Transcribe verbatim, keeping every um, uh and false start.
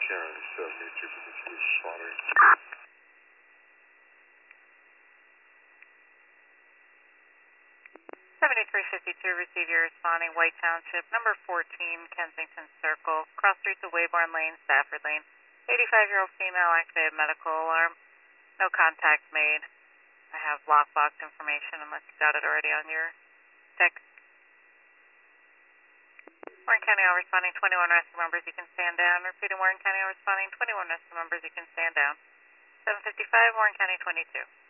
County, seventy-two for the police responding. seventy-three fifty-two, receive your responding, White Township, number fourteen, Kensington Circle, cross streets of Wayborn Lane, Stafford Lane. eighty-five-year-old female, activated medical alarm. No contact made. I have lockbox information unless you got it already on your text. Warren County, all responding, twenty-one rescue members, you can stand down. Repeating, Warren County, all responding, twenty-one rescue members, you can stand down. seven fifty-five, Warren County, twenty-two.